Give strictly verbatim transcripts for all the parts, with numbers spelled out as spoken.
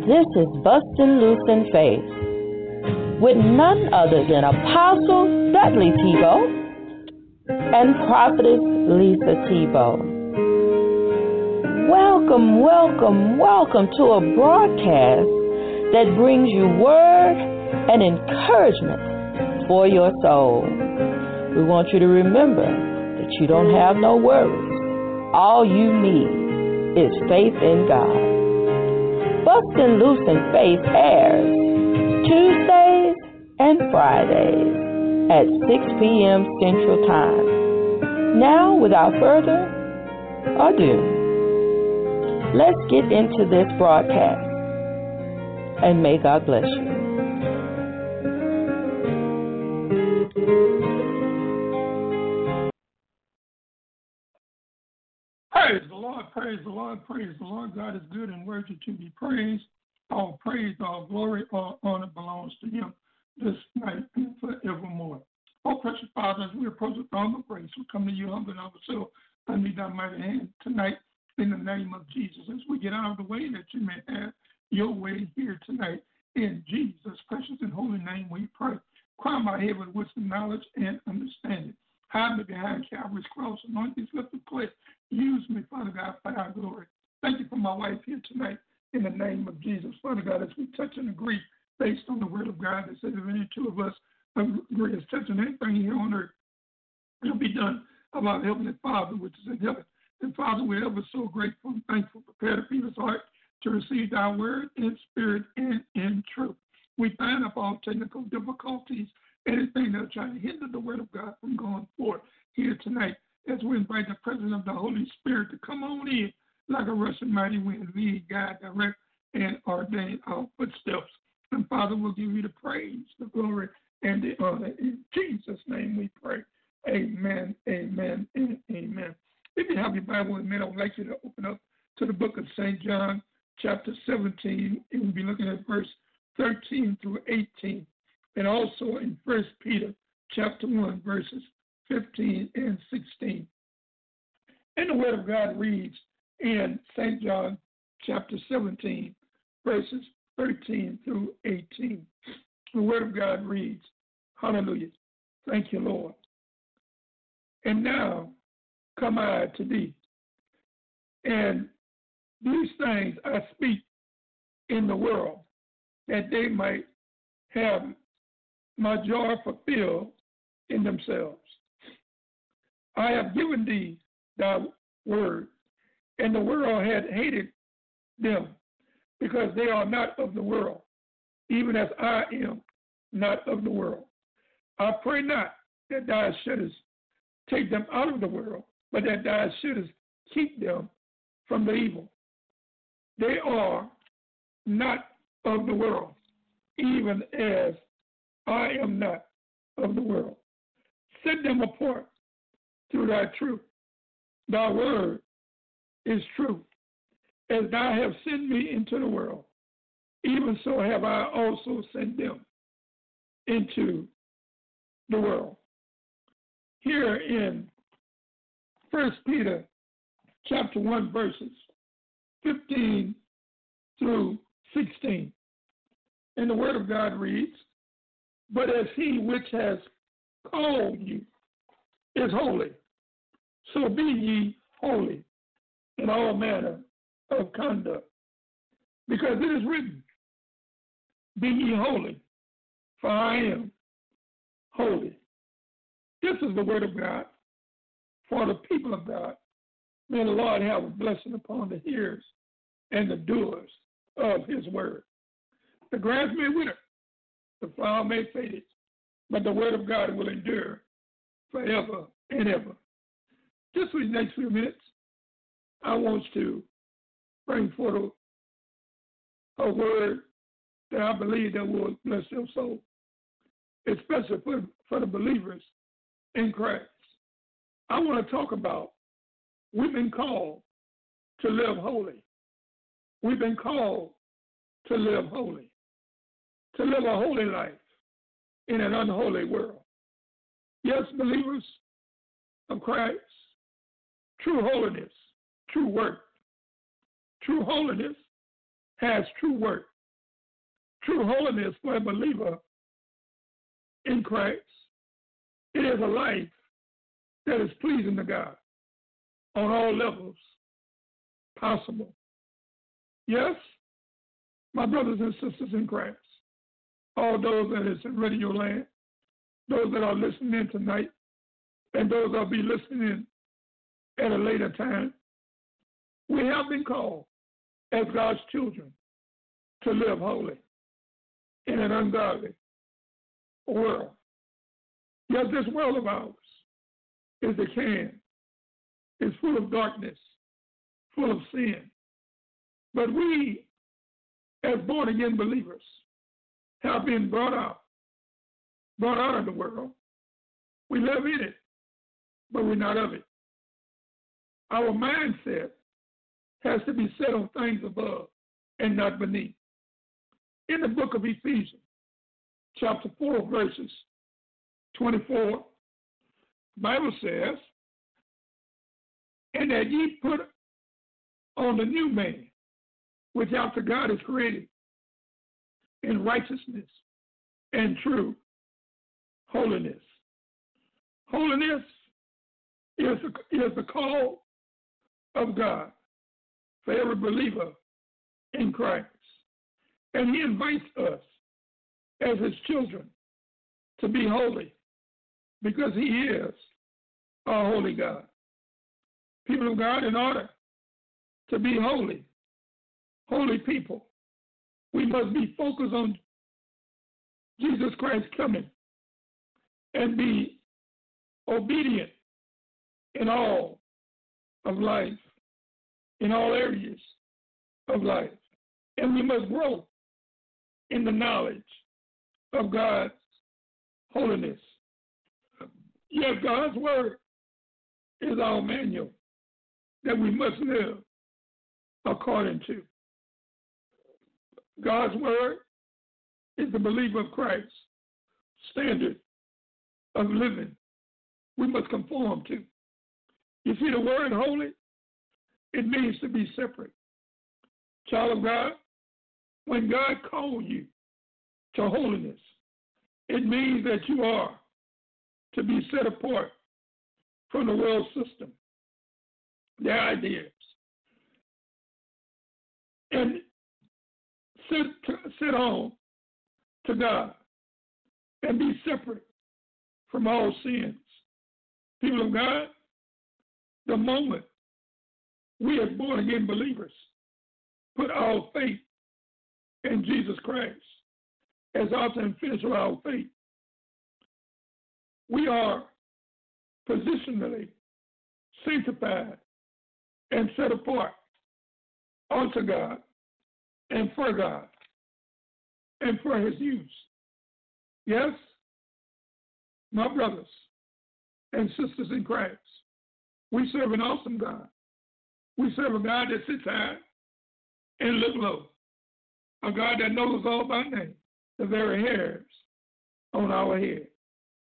This is Bustin' Loose in Faith with none other than Apostle Dudley Tebow and Prophetess Lisa Tebow. Welcome, welcome, welcome to a broadcast that brings you word and encouragement for your soul. We want you to remember that you don't have no worries. All you need is faith in God. Bustin' Loose in Faith airs Tuesdays and Fridays at six p.m. Central Time. Now, without further ado, let's get into this broadcast, and may God bless you. Praise the Lord, praise the Lord, praise the Lord. God is good and worthy to be praised. All praise, all glory, all honor belongs to Him this night and forevermore. Oh, precious Father, as we approach the throne of grace, we come to you humbling ourselves under thy mighty hand tonight in the name of Jesus. As we get out of the way that you may have your way here tonight. In Jesus' precious and holy name we pray. Crown my head with wisdom, knowledge, and understanding. Hide me behind Calvary's cross, anoint these lips of clay. Use me, Father God, for our glory. Thank you for my wife here tonight in the name of Jesus. Father God, as we touch and agree based on the word of God that says if any two of us agree as touching anything here on earth, it'll be done of our Heavenly Father, which is in heaven. And Father, we're ever so grateful and thankful. Prepare the people's heart to receive thy word in spirit and in truth. We bind up all technical difficulties, anything that'll try to hinder the word of God from going forth here tonight, as we invite the presence of the Holy Spirit to come on in like a rushing mighty wind, lead, guide, direct, and ordain our footsteps. And Father, we'll give you the praise, the glory, and the honor. In Jesus' name we pray. Amen, amen, and amen. If you have your Bible with me, I would like you to open up to the book of Saint John, chapter seventeen, and we'll be looking at verse thirteen through eighteen, and also in First Peter, chapter one, verses fifteen and sixteen. And the word of God reads in Saint John chapter seventeen, verses thirteen through eighteen. The word of God reads, hallelujah, thank you, Lord. And now come I to thee, and these things I speak in the world, that they might have my joy fulfilled in themselves. I have given thee thy word, and the world had hated them, because they are not of the world, even as I am not of the world. I pray not that thou shouldest take them out of the world, but that thou shouldest keep them from the evil. They are not of the world, even as I am not of the world. Set them apart through thy truth. Thy word is true. As thou hast sent me into the world, even so have I also sent them into the world. Here in First Peter chapter one, verses fifteen through sixteen. And the word of God reads, but as he which has called you is holy, so be ye holy in all manner of conduct. Because it is written, be ye holy, for I am holy. This is the word of God for the people of God. May the Lord have a blessing upon the hearers and the doers of his word. The grass may wither, the flower may fade, but the word of God will endure forever and ever. Just for the next few minutes, I want to bring forth a, a word that I believe that will bless your soul, especially for, for the believers in Christ. I want to talk about we've been called to live holy. We've been called to live holy, to live a holy life in an unholy world. Yes, believers of Christ, true holiness, true work. True holiness has true work. True holiness for a believer in Christ, it is a life that is pleasing to God on all levels possible. Yes, my brothers and sisters in Christ, all those that is in radio land, those that are listening in tonight, and those that will be listening in at a later time, we have been called as God's children to live holy in an ungodly world. Yes, this world of ours is decaying, is full of darkness, full of sin. But we, as born-again believers, have been brought out, brought out of the world. We live in it, but we're not of it. Our mindset has to be set on things above and not beneath. In the book of Ephesians, chapter four, verses twenty-four, the Bible says, and that ye put on the new man, which after God is created in righteousness and true holiness. Holiness is the, is the call of God for every believer in Christ. And he invites us as his children to be holy because he is a holy God. People of God, in order to be holy, holy people, we must be focused on Jesus Christ coming and be obedient in all of life, in all areas of life. And we must grow in the knowledge of God's holiness. Yes, God's word is our manual that we must live according to. God's word is the believer of Christ's standard of living we must conform to. You see, the word holy, it means to be separate. Child of God, when God called you to holiness, it means that you are to be set apart from the world system, their ideas, and sit, sit on to God and be separate from all sins. People of God, the moment we as born-again believers put our faith in Jesus Christ as author and finisher of our faith, we are positionally sanctified and set apart unto God and for God and for his use. Yes, my brothers and sisters in Christ, we serve an awesome God. We serve a God that sits high and looks low, a God that knows all by name, the very hairs on our head.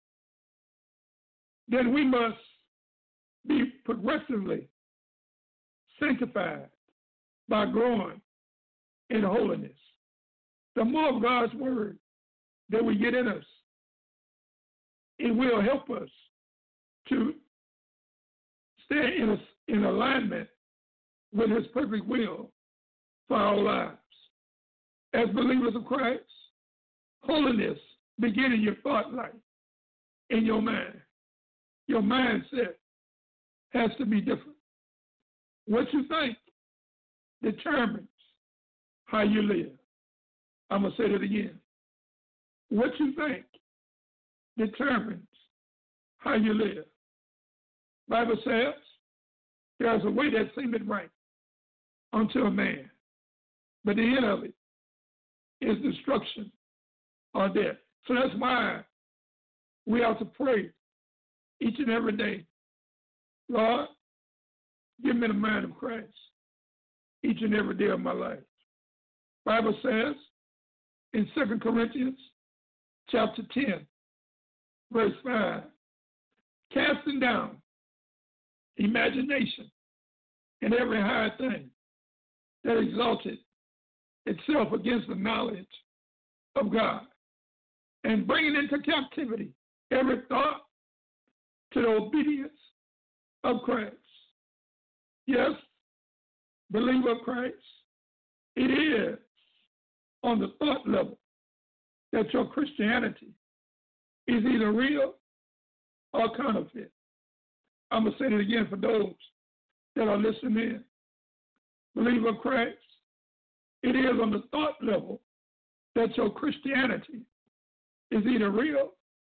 Then we must be progressively sanctified by growing in holiness. The more of God's word that we get in us, it will help us to stay in, a, in alignment with his perfect will for our lives. As believers of Christ, holiness begins in your thought life, in your mind. Your mindset has to be different. What you think determines how you live. I'm going to say that again. What you think determines how you live. Bible says, there's a way that seemeth right unto a man, but the end of it is destruction or death. So that's why we have to pray each and every day, Lord, give me the mind of Christ each and every day of my life. Bible says in Second Corinthians chapter ten, verse five, casting down imagination and every high thing that exalted itself against the knowledge of God and bringing into captivity every thought to the obedience of Christ. Yes, believer of Christ, it is on the thought level that your Christianity is either real or counterfeit. I'm going to say it again for those that are listening in. Believer of Christ, it is on the thought level that your Christianity is either real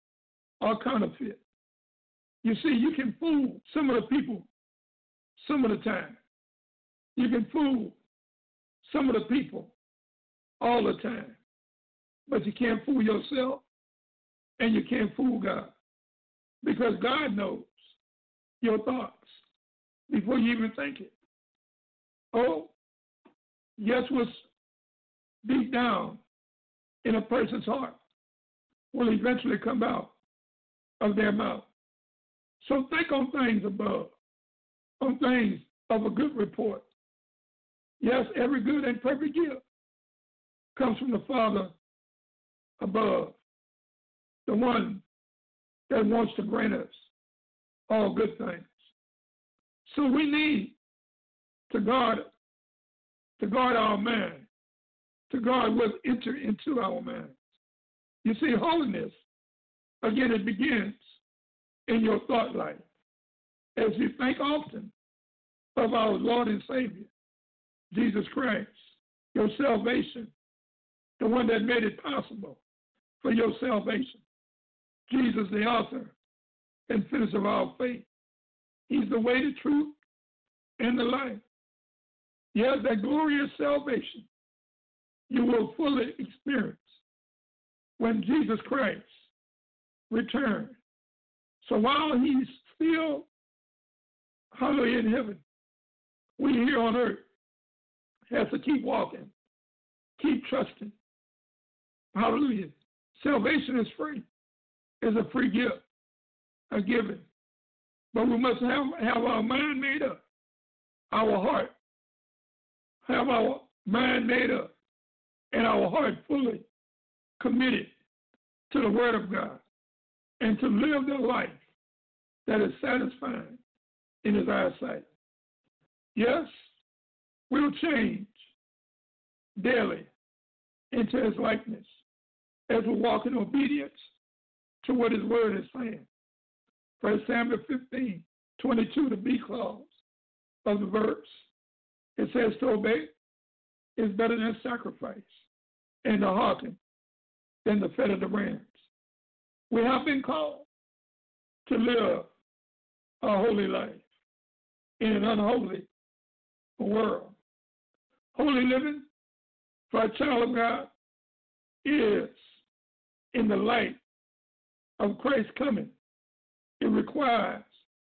or counterfeit. You see, you can fool some of the people some of the time. You can fool some of the people all the time. But you can't fool yourself and you can't fool God. Because God knows your thoughts before you even think it. Oh, yes, what's deep down in a person's heart will eventually come out of their mouth. So think on things above, on things of a good report. Yes, every good and perfect gift comes from the Father above, the one that wants to grant us all good things. So we need to guard, to guard our mind, to guard what enter into our mind. You see, holiness, again, it begins in your thought life. As you think often of our Lord and Savior, Jesus Christ, your salvation, the one that made it possible for your salvation. Jesus, the author and finisher of our faith. He's the way, the truth, and the life. Yes, that glorious salvation you will fully experience when Jesus Christ returns. So while he's still, hallelujah, in heaven, we here on earth have to keep walking, keep trusting. Hallelujah. Salvation is free. It's a free gift, a given. But we must have, have our mind made up, our heart, have our mind made up, and our heart fully committed to the Word of God and to live the life that is satisfying in His eyesight. Yes, we'll change daily into His likeness as we walk in obedience to what His Word is saying. First Samuel fifteen, twenty-two, the B clause of the verse. It says to obey is better than sacrifice, and to hearken than the fat of the rams. We have been called to live a holy life in an unholy world. Holy living for a child of God is in the light of Christ's coming. It requires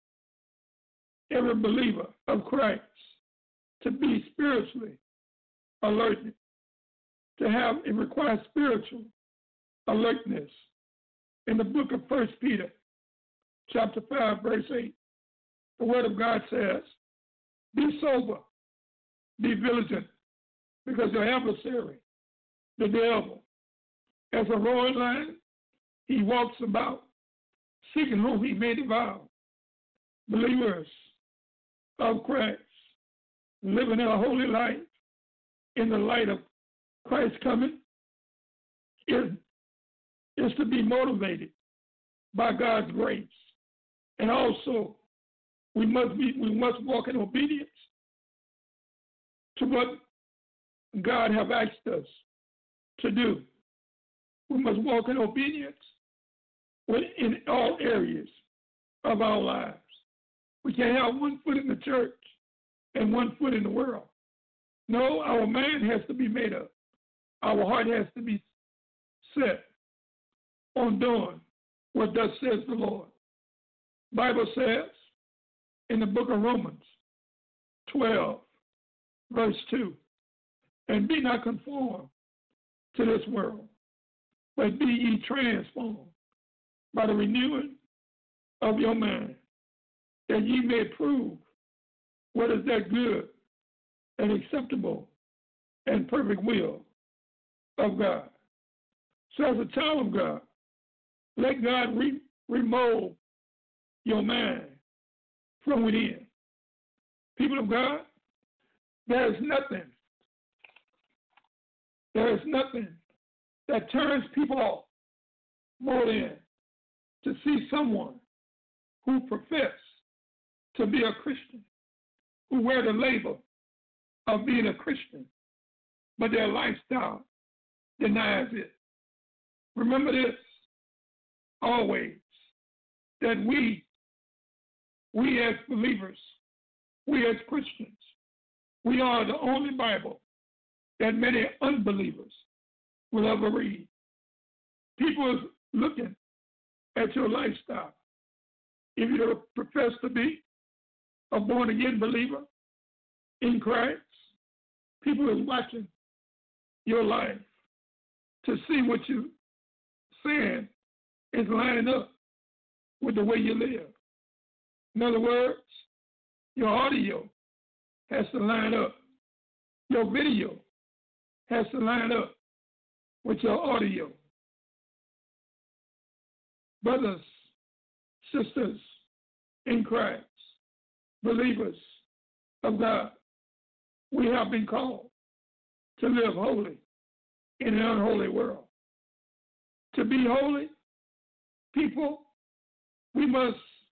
every believer of Christ to be spiritually alert, to have, it requires spiritual alertness. In the book of First Peter, chapter five, verse eight, the Word of God says, be sober, be vigilant, because your adversary, the devil, as a roaring lion, he walks about, seeking whom he may devour. Believers of Christ, living a holy life in the light of Christ's coming, is, is to be motivated by God's grace. And also, we must be, we must walk in obedience to what God have asked us to do. We must walk in obedience in all areas of our lives. We can't have one foot in the church and one foot in the world. No, our mind has to be made up. Our heart has to be set on doing what thus says the Lord. Bible says in the book of Romans twelve, verse two, and be not conformed to this world, but be ye transformed by the renewing of your mind, that ye may prove what is that good and acceptable and perfect will of God. So as a child of God, let God re- remold your mind from within. People of God, there is nothing, there is nothing that turns people off more than to see someone who profess to be a Christian, who wear the label of being a Christian, but their lifestyle denies it. Remember this always, that we, we as believers, we as Christians, we are the only Bible that many unbelievers will ever read. People is looking at your lifestyle. If you profess to be a born-again believer in Christ, people is watching your life to see what you're saying is lining up with the way you live. In other words, your audio has to line up. Your video has to line up with your audio. Brothers, sisters in Christ, believers of God, we have been called to live holy in an unholy world. To be holy, people, we must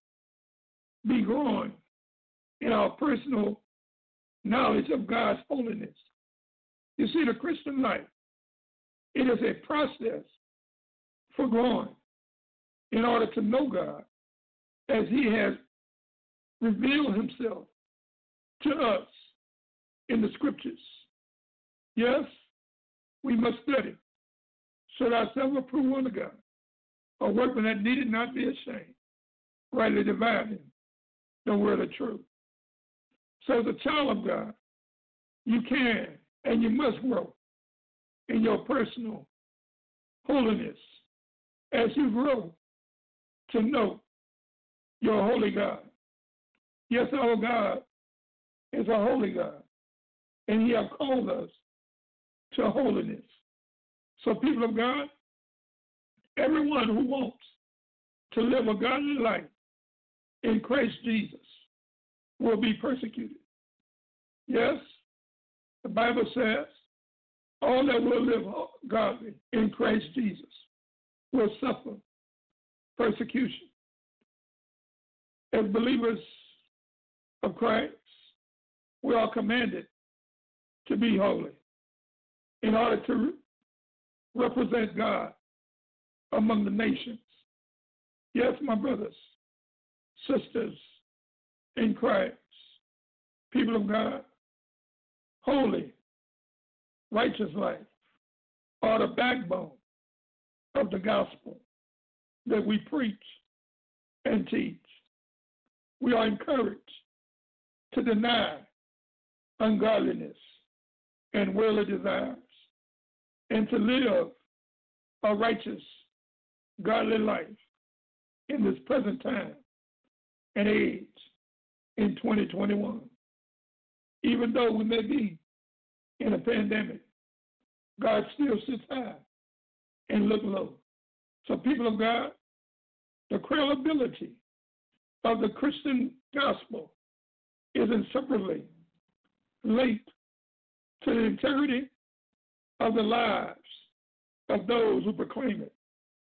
be growing in our personal knowledge of God's holiness. You see, the Christian life, it is a process for growing in order to know God as He has revealed Himself to us in the Scriptures. Yes, we must study, show ourselves approved unto God, a workman that needed not be ashamed, rightly dividing the word of truth. So as a child of God, you can and you must grow in your personal holiness as you grow to know your holy God. Yes, our God is a holy God, and He has called us to holiness. So people of God, everyone who wants to live a godly life in Christ Jesus will be persecuted. Yes, the Bible says all that will live godly in Christ Jesus will suffer persecution. As believers of Christ, we are commanded to be holy in order to represent God among the nations. Yes, my brothers, sisters in Christ, people of God, holy, righteous life are the backbone of the gospel that we preach and teach. We are encouraged to deny ungodliness and worldly desires and to live a righteous, godly life in this present time and age in twenty twenty-one. Even though we may be in a pandemic, God still sits high and look low. So people of God, the credibility of the Christian gospel is inseparably linked to the integrity of the lives of those who proclaim it.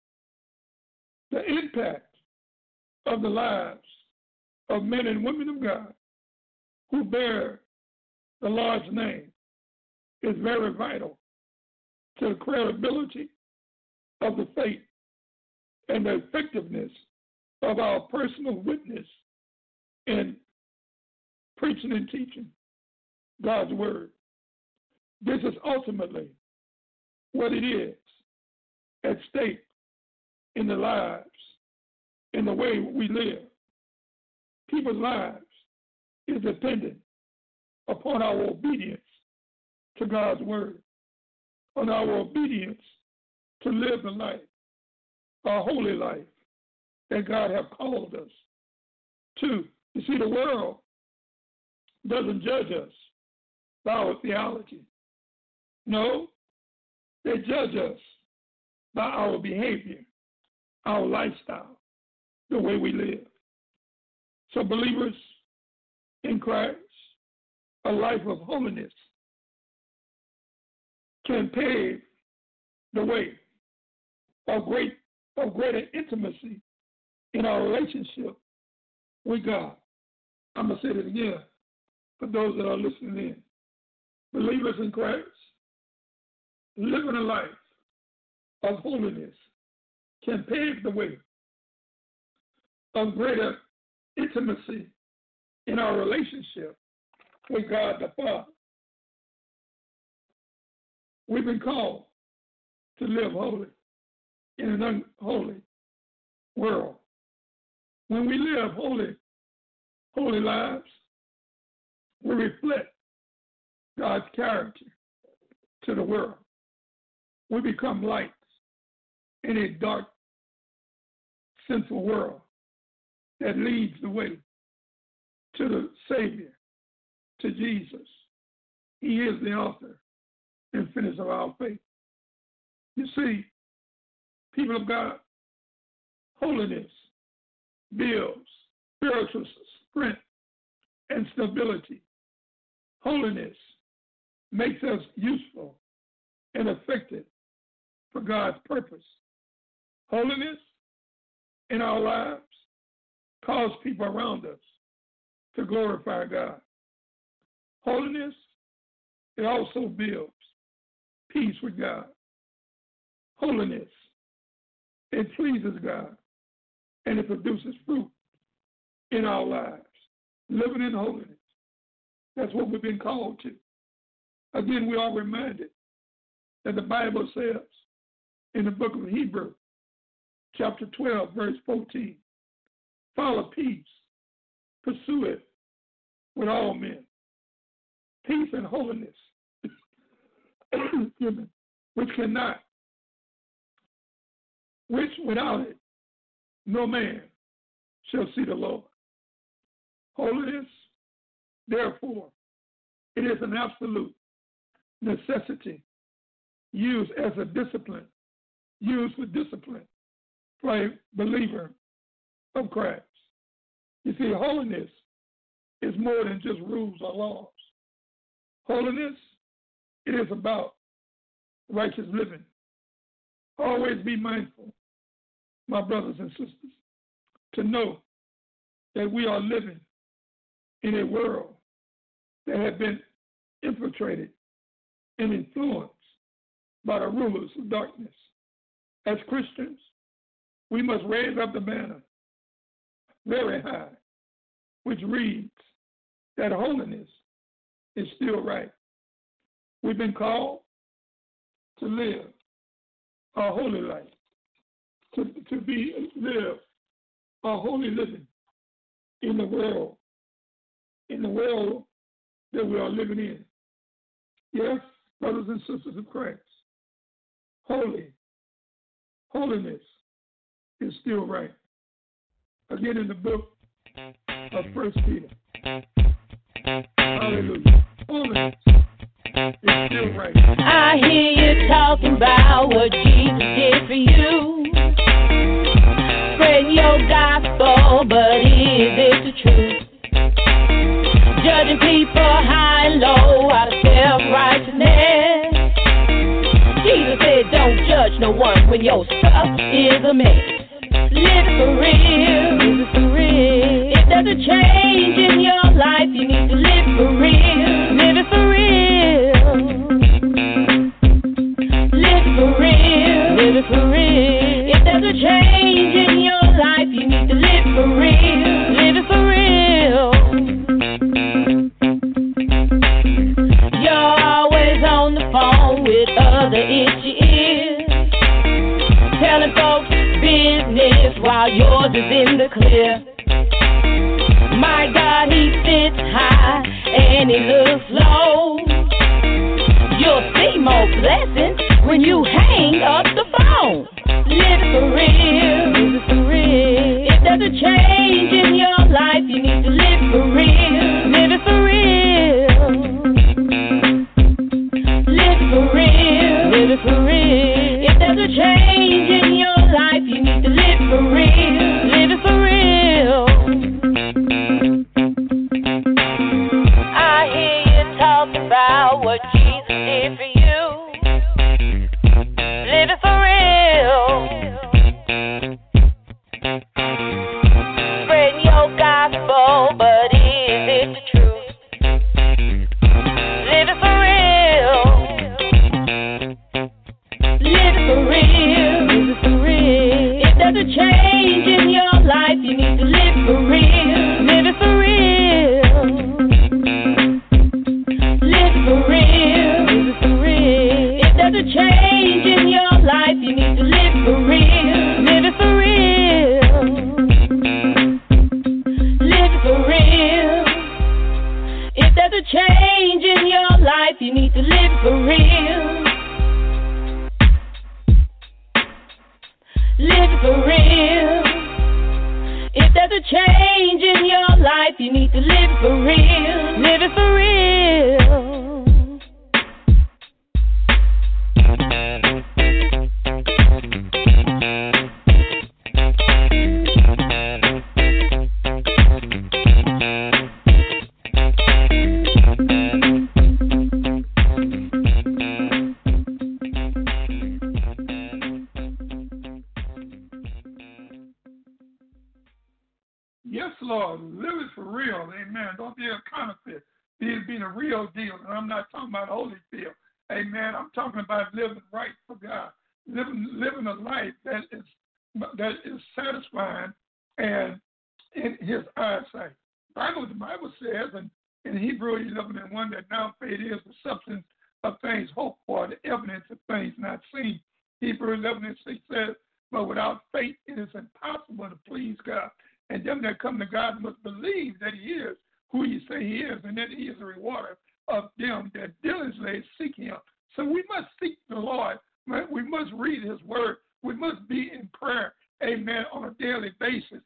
The impact of the lives of men and women of God who bear the Lord's name is very vital to the credibility of the faith and the effectiveness of our personal witness in preaching and teaching God's word. This is ultimately what it is at stake in the lives, in the way we live. People's lives is dependent upon our obedience to God's word, on our obedience to live the life, a holy life that God has called us to. You see, the world doesn't judge us by our theology. No, they judge us by our behavior, our lifestyle, the way we live. So believers in Christ, a life of holiness can pave the way of great of greater intimacy in our relationship with God. I'm going to say it again for those that are listening in. Believers in Christ living a life of holiness can pave the way of greater intimacy in our relationship with God the Father. We've been called to live holy in an unholy world. When we live holy, holy lives, we reflect God's character to the world. We become lights in a dark, sinful world that leads the way to the Savior, to Jesus. He is the author and finisher of our faith. You see, people of God, holiness builds spiritual strength and stability. Holiness makes us useful and effective for God's purpose. Holiness in our lives cause people around us to glorify God. Holiness, it also builds peace with God. Holiness, it pleases God, and it produces fruit in our lives. Living in holiness, that's what we've been called to. Again, we are reminded that the Bible says in the book of Hebrews, chapter twelve, verse fourteen, follow peace, pursue it with all men. Peace and holiness, which cannot, which without it, no man shall see the Lord. Holiness, therefore, it is an absolute necessity used as a discipline, used with discipline for a believer of Christ. You see, holiness is more than just rules or laws. Holiness, it is about righteous living. Always be mindful, my brothers and sisters, to know that we are living in a world that has been infiltrated and influenced by the rulers of darkness. As Christians, we must raise up the banner very high, which reads that holiness is still right. We've been called to live a holy life, to, to be live a holy living in the world, in the world that we are living in. Yes, brothers and sisters of Christ, holy, holiness is still right. Again, in the book of First Peter, hallelujah, holiness is still right. I hear you talking about what Jesus did for you. Spread your gospel, but is it the truth? Judging people high and low out of self-righteousness. Jesus said, don't judge no one when your stuff is a mess. Live it for real, live it for real. If there's a change in your life, you need to live for real, live it for real. Live it for real, live it for real. If there's a change in your life, you need to live for real, live it for real. You're always on the phone with other itchy ears, telling folks business while yours is in the clear. My God, he sits high and he looks low. You'll see more blessings when you hang up the phone. Live it for real, live it for real. If there's a change in your life, you need to live for real, live it for real. Live it for real, live it for real. If there's a change you need to live for real. Live for real. If there's a change in your life, you need to live for real. Live it for real. Yes, Lord, live it for real, amen. Don't be a counterfeit. Be being a real deal. And I'm not talking about Holyfield, amen. I'm talking about living right for God, living living a life that is that is satisfying and in His eyesight. Bible, the Bible says in, in Hebrews eleven and one that now faith is the substance of things hoped for, the evidence of things not seen. Hebrews eleven and six says, but without faith it is impossible to please God. And them that come to God must believe that He is who He say He is, and that He is a rewarder of them that diligently seek Him. So we must seek the Lord. We must read His Word. We must be in prayer, amen, on a daily basis.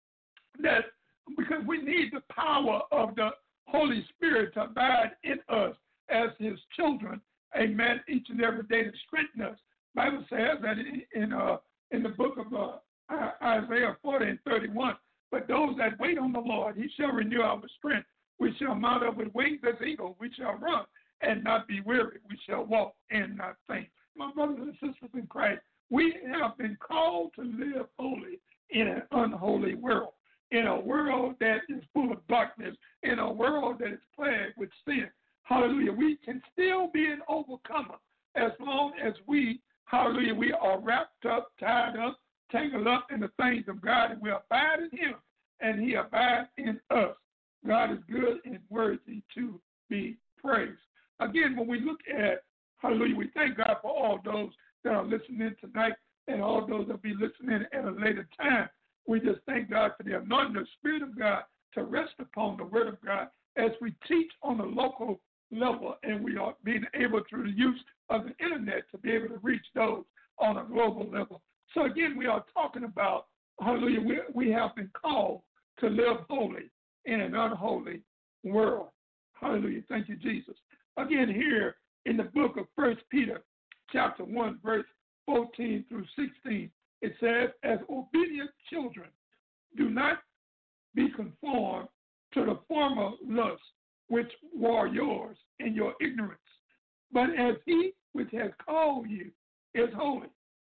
That because we need the power of the Holy Spirit to abide in us as His children, amen, each and every day to strengthen us. The Bible says that in, in, uh, in the book of uh, Isaiah forty and thirty-one, but those that wait on the Lord, He shall renew our strength. We shall mount up with wings as eagles. We shall run and not be weary. We shall walk and not faint. My brothers and sisters in Christ, we have been called to live holy in an unholy world, in a world that is full of darkness, in a world that is plagued with sin. Hallelujah. We can still be an overcomer as long as we, hallelujah, we are wrapped up, tied up, tangled up in the things of God, and we abide in Him, and He abides in us. God is good and worthy to be praised. Again, when we look at, hallelujah, we thank God for all those that are listening tonight and all those that will be listening at a later time. We just thank God for the anointing of the Spirit of God to rest upon the Word of God as we teach on a local level, and we are being able through the use of the internet to be able to reach those on a global level. So again, we are talking about, hallelujah, we, we have been called to live holy in an unholy world. Hallelujah. Thank you, Jesus. Again, here in the book of First Peter, chapter one, verse fourteen through sixteen, it says, as obedient children, do not be conformed to the former lusts which were yours in your ignorance, but as He which has called you is holy.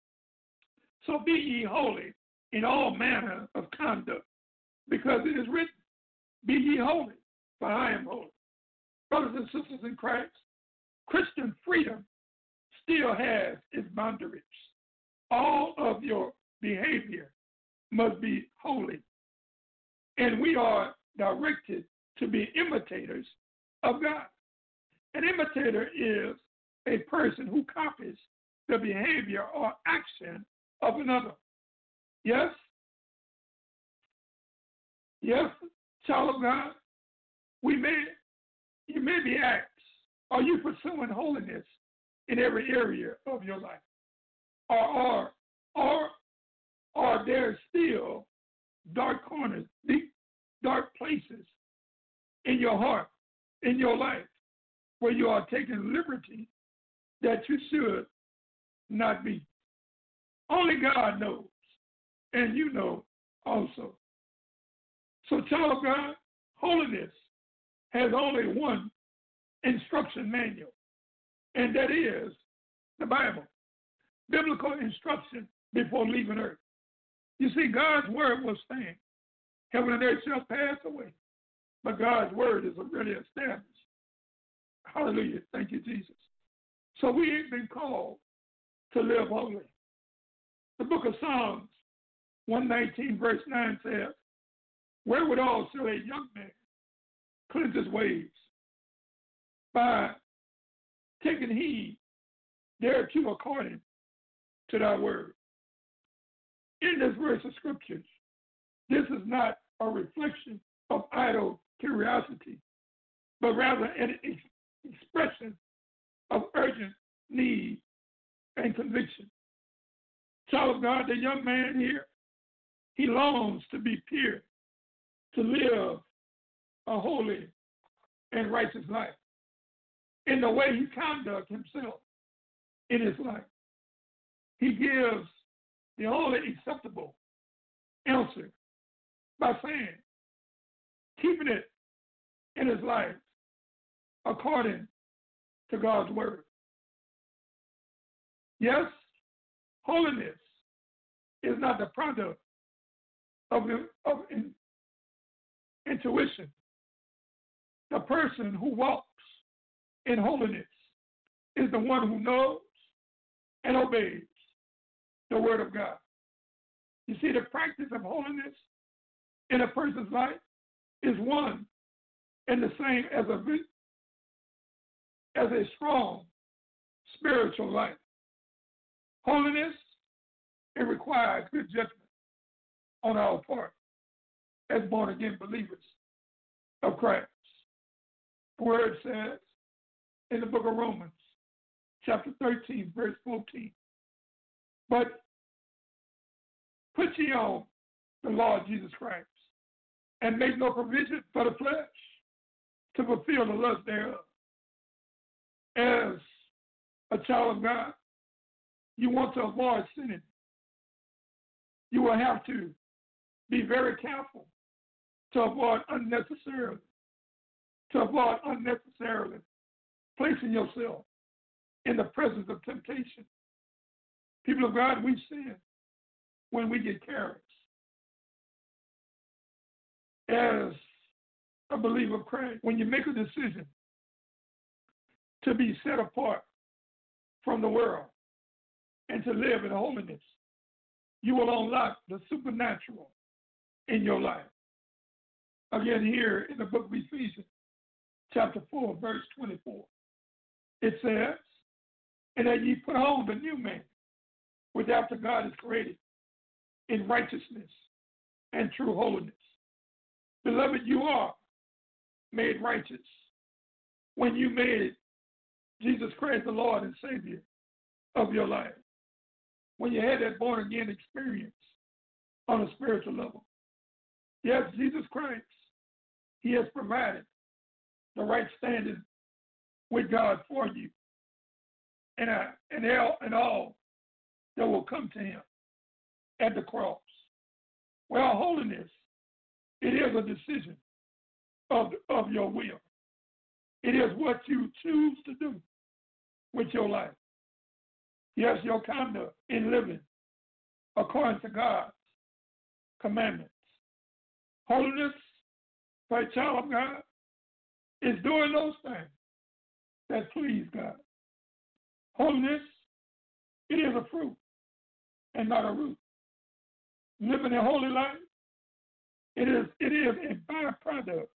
So be ye holy in all manner of conduct, because it is written, be ye holy, for I am holy. Brothers and sisters in Christ, Christian freedom still has its boundaries. All of your behavior must be holy, and we are directed to be imitators of God. An imitator is a person who copies the behavior or action of another. Yes? Yes, child of God, we may, you may be asked, are you pursuing holiness in every area of your life? Or are, or are there still dark corners, deep, dark places in your heart, in your life, where you are taking liberty that you should not be? Only God knows, and you know also. So, child of God, holiness has only one instruction manual, and that is the Bible. Biblical instruction before leaving earth. You see, God's word will stand. Heaven and earth shall pass away, but God's word is already established. Hallelujah. Thank you, Jesus. So we ain't been called to live holy. The book of Psalms one nineteen verse nine says, wherewithal shall a young man cleanse his ways? By taking heed thereto according to thy word. In this verse of scriptures, this is not a reflection of idle curiosity, but rather an ex- expression of urgent need and conviction. Child of God, the young man here, he longs to be pure, to live a holy and righteous life in the way he conducts himself in his life. He gives the only acceptable answer by saying, keeping it in his life according to God's word. Yes, holiness is not the product of, of in, intuition. The person who walks in holiness is the one who knows and obeys the word of God. You see, the practice of holiness in a person's life is one and the same as a as a strong spiritual life. Holiness, it requires good judgment on our part as born-again believers of Christ. The word says in the book of Romans, chapter thirteen, verse fourteen, but put ye on the Lord Jesus Christ, and make no provision for the flesh to fulfill the lust thereof. As a child of God, you want to avoid sinning. You will have to be very careful to avoid unnecessarily, to avoid unnecessarily placing yourself in the presence of temptation. People of God, we sin when we get careless. As a believer of Christ, when you make a decision to be set apart from the world and to live in holiness, you will unlock the supernatural in your life. Again, here in the book of Ephesians, chapter four, verse twenty-four, it says, and that ye put on the new man, which after God is created in righteousness and true holiness. Beloved, you are made righteous when you made Jesus Christ the Lord and Savior of your life. When you had that born-again experience on a spiritual level. Yes, Jesus Christ, he has provided the right standing with God for you and, uh, and, all, and all that will come to him at the cross. Well, holiness, it is a decision of, of your will. It is what you choose to do with your life. Yes, your conduct in living according to God's commandments. Holiness, for a child of God, is doing those things that please God. Holiness, it is a fruit and not a root. Living a holy life, it is, it is a byproduct.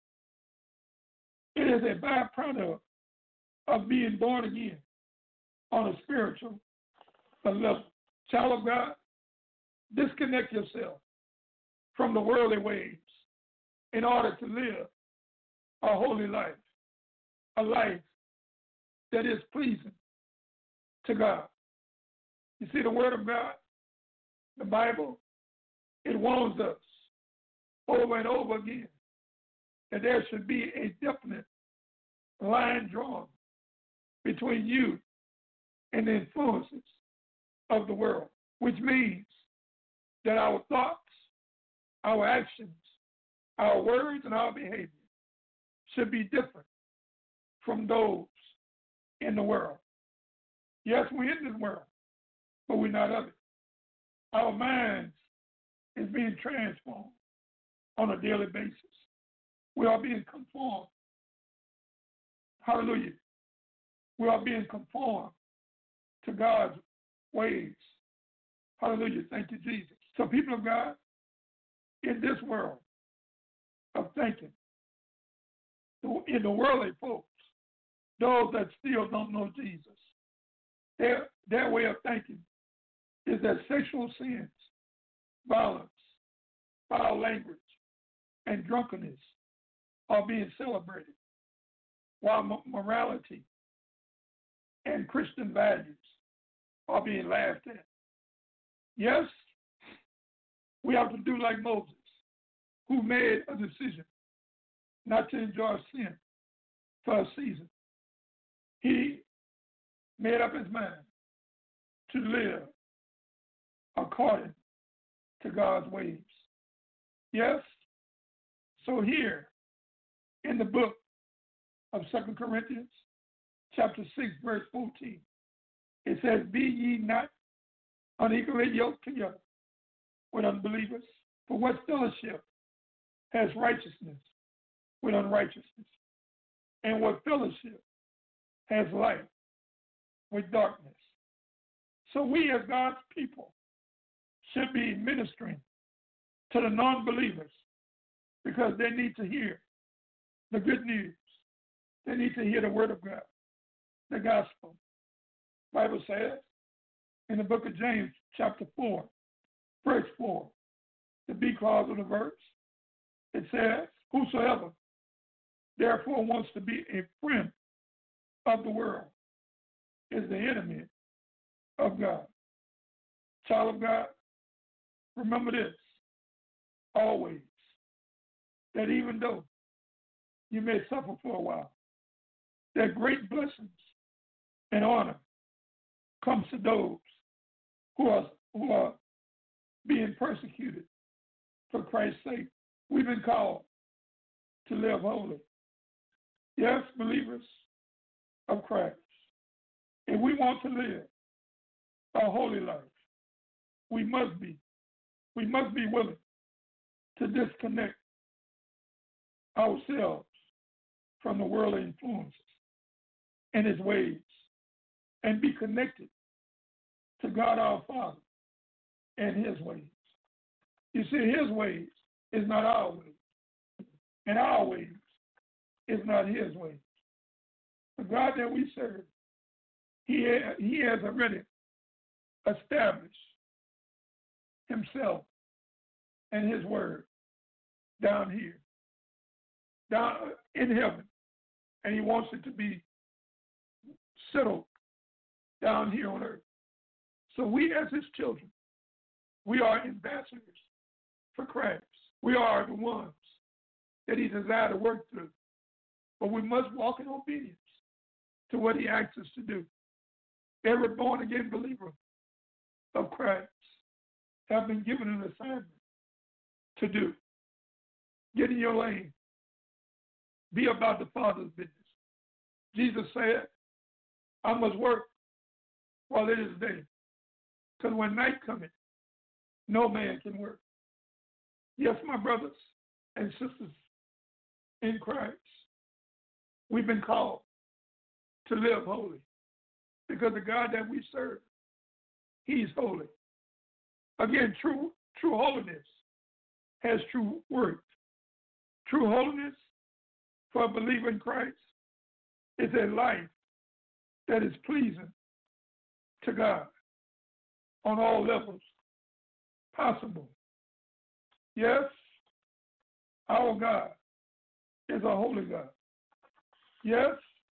It is a byproduct of being born again on a spiritual level. Child of God, disconnect yourself from the worldly ways in order to live a holy life, a life that is pleasing to God. You see, the Word of God, the Bible, it warns us over and over again that there should be a definite line drawn between you and the influences of the world, which means that our thoughts, our actions, our words, and our behavior should be different from those in the world. Yes, we're in this world, but we're not of it. Our minds is being transformed on a daily basis. We are being conformed. Hallelujah. We are being conformed to God's ways. Hallelujah. Thank you, Jesus. So people of God, in this world of thinking, in the worldly folks, those that still don't know Jesus, their, their way of thinking is that sexual sins, violence, foul language, and drunkenness are being celebrated, while morality and Christian values are being laughed at. Yes, we have to do like Moses, who made a decision not to enjoy sin for a season. He made up his mind to live according to God's ways. Yes, so here in the book of Second Corinthians, chapter six, verse fourteen, it says, "Be ye not unequally yoked together with unbelievers, for what fellowship has righteousness with unrighteousness? And what fellowship has light with darkness?" So we as God's people should be ministering to the non-believers because they need to hear the good news. They need to hear the word of God, the gospel. The Bible says in the book of James, chapter four, verse four, the B clause of the verse, it says, "Whosoever therefore wants to be a friend of the world is the enemy of God." Child of God, remember this always, that even though you may suffer for a while, that great blessings and honor comes to those who are, who are being persecuted for Christ's sake. We've been called to live holy. Yes, believers of Christ, if we want to live a holy life, we must be, we must be willing to disconnect ourselves from the worldly influences and his ways and be connected to God our Father and his ways. You see, his ways is not our ways, and our ways is not his ways. The God that we serve, he, he has already established himself and his word down here, down in heaven, and he wants it to be settled down here on earth. So we as his children, we are ambassadors for Christ. We are the ones that he desires to work through. But we must walk in obedience to what he asks us to do. Every born-again believer of Christ have been given an assignment to do. Get in your lane. Be about the Father's business. Jesus said, "I must work while it is day, because when night cometh, no man can work." Yes, my brothers and sisters in Christ, we've been called to live holy because the God that we serve, he's holy. Again, true, true holiness has true worth. True holiness for a believer in Christ is a life that is pleasing to God on all levels possible. Yes, our God is a holy God. Yes,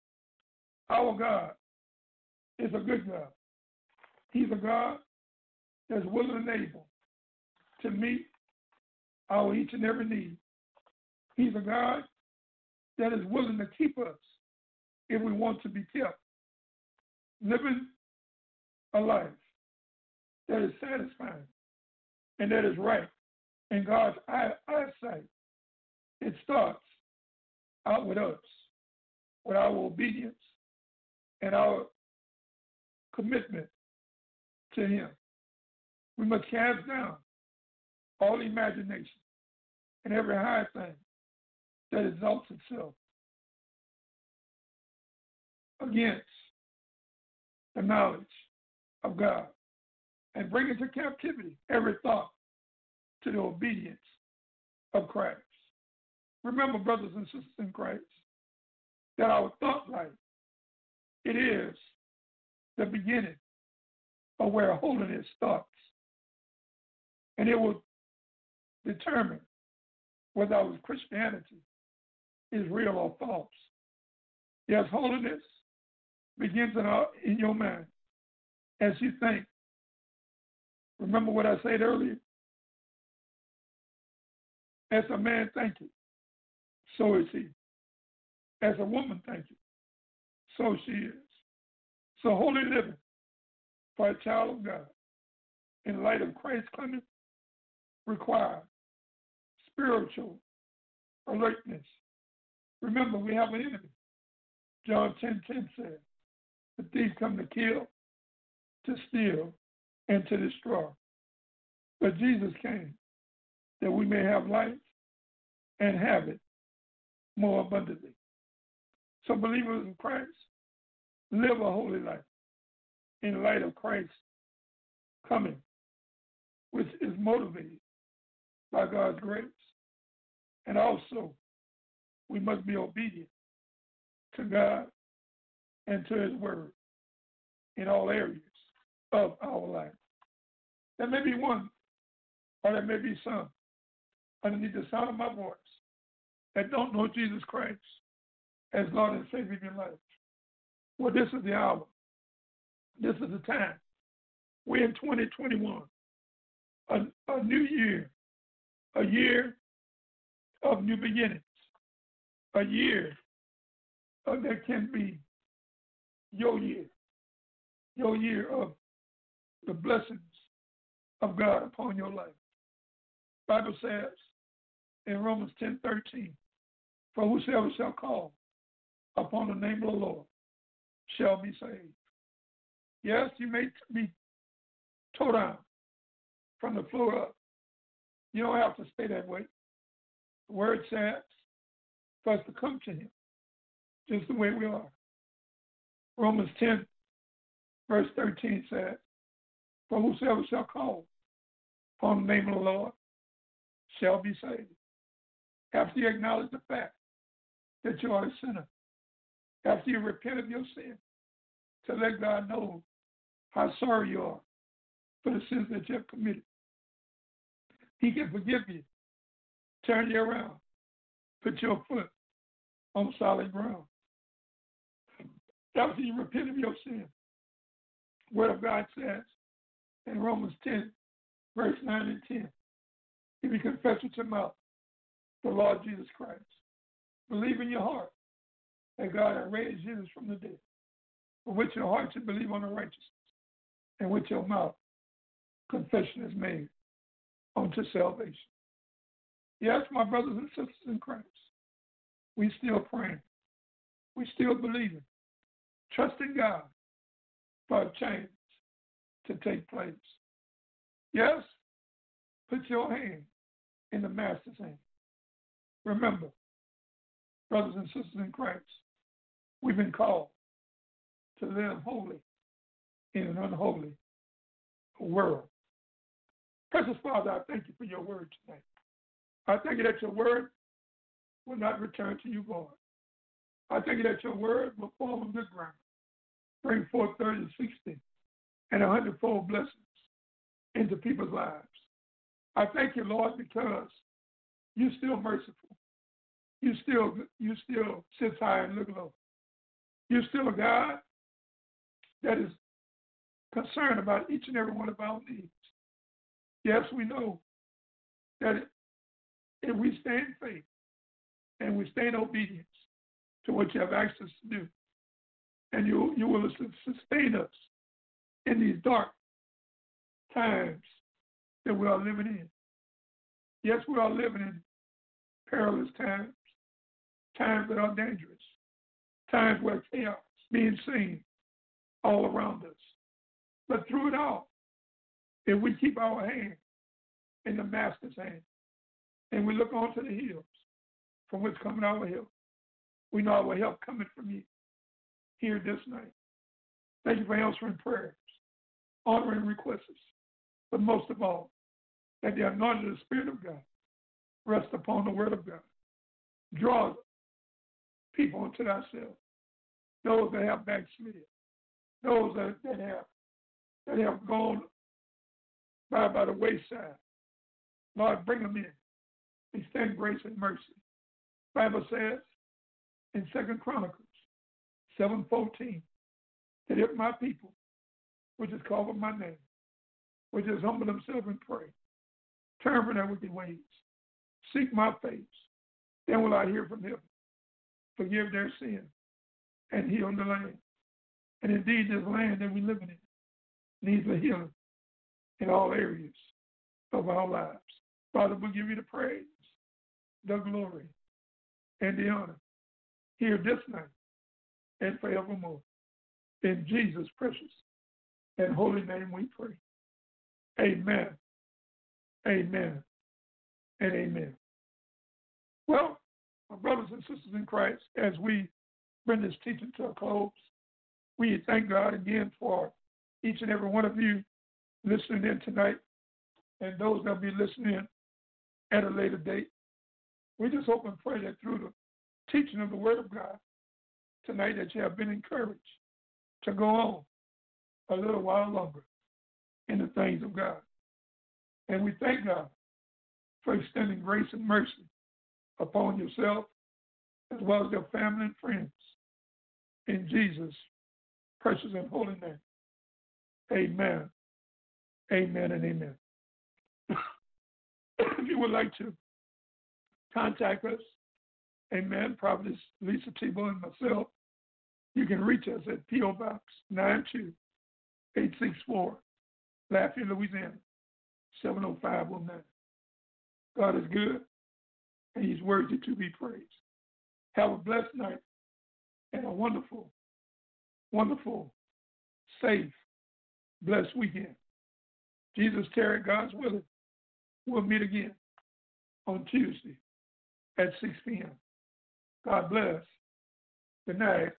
our God is a good God. He's a God that's willing and able to meet our each and every need. He's a God that is willing to keep us if we want to be kept. Living a life that is satisfying and that is right in God's eye, eyesight, it starts out with us, with our obedience and our commitment to him. We must cast down all imagination and every high thing that exalts itself against the knowledge of God and bring into captivity every thought to the obedience of Christ. Remember, brothers and sisters in Christ, that our thought life, it is the beginning of where holiness starts. And it will determine whether our Christianity is real or false. Yes, holiness begins in, our, in your mind as you think. Remember what I said earlier? As a man thinketh, so is he. As a woman thinketh, so she is. So holy living for a child of God in light of Christ's coming requires spiritual alertness. Remember, we have an enemy. John ten ten says, the thief come to kill, to steal, and to destroy. But Jesus came that we may have life and have it more abundantly. So believers in Christ, live a holy life in light of Christ's coming, which is motivated by God's grace. And also, we must be obedient to God and to his word in all areas of our life. There may be one, or there may be some, underneath the sound of my voice, that don't know Jesus Christ as Lord and Savior in your life. Well, this is the hour. This is the time. We're in twenty twenty-one, a, a new year, a year of new beginnings, a year of, that can be your year, your year of the blessings of God upon your life. Bible says in Romans ten thirteen, for whosoever shall call upon the name of the Lord shall be saved. Yes, you may be towed down from the floor up. You don't have to stay that way. The word says for us to come to him just the way we are. Romans ten, verse thirteen says, for whosoever shall call upon the name of the Lord shall be saved. After you acknowledge the fact that you are a sinner, after you repent of your sin, to let God know how sorry you are for the sins that you have committed. He can forgive you, turn you around, put your foot on solid ground. After you repent of your sin, the Word of God says in Romans ten, verse nine and ten, if you confess with your mouth the Lord Jesus Christ, believe in your heart that God has raised Jesus from the dead, for with your heart you believe on the righteousness, and with your mouth confession is made unto salvation. Yes, my brothers and sisters in Christ, we still praying. We still believing, trusting God for a change to take place. Yes, put your hand in the Master's hand. Remember, brothers and sisters in Christ, we've been called to live holy in an unholy world. Precious Father, I thank you for your word tonight. I thank you that your word will not return to you void. I thank you that your word will fall on good ground, bring forth thirty, sixty, and a hundredfold blessings into people's lives. I thank you, Lord, because you're still merciful. You still, you still sit high and look low. You're still a God that is concerned about each and every one of our needs. Yes, we know that if we stay in faith and we stay in obedience to what you have asked us to do, and you, you will sustain us in these dark times that we are living in. Yes, we are living in perilous times, times that are dangerous, times where chaos is being seen all around us. But through it all, if we keep our hand in the Master's hand and we look onto the hills from which coming our help, we know our help coming from you here this night. Thank you for answering prayers, honoring requests, but most of all, that the anointing of the Spirit of God rest upon the Word of God. Draw people unto thyself, those that have backslid, those that, that have that have gone by by the wayside. Lord, bring them in. Extend grace and mercy. Bible says in Second Chronicles seven fourteen, that if my people, which is called by my name, which is humble themselves and pray, turn from their wicked ways, seek my face, then will I hear from heaven, forgive their sin, and heal the land. And indeed, this land that we live in needs a healing in all areas of our lives. Father, we give you the praise, the glory, and the honor here this night and forevermore. In Jesus' precious and holy name we pray. Amen, amen, and amen. Well, my brothers and sisters in Christ, as we bring this teaching to a close, we thank God again for each and every one of you listening in tonight, and those that will be listening in at a later date. We just hope and pray that through the teaching of the Word of God tonight that you have been encouraged to go on a little while longer in the things of God. And we thank God for extending grace and mercy upon yourself as well as your family and friends. In Jesus' precious and holy name. Amen. Amen and amen. If you would like to contact us, amen, Prophetess Lisa Tebow and myself, you can reach us at P O Box nine two eight six four, Lafayette, Louisiana, seven oh five oh nine. God is good, and he's worthy to be praised. Have a blessed night and a wonderful, wonderful, safe, blessed weekend. Jesus tarry, God's willing. We'll meet again on Tuesday at six p.m. God bless. Good night.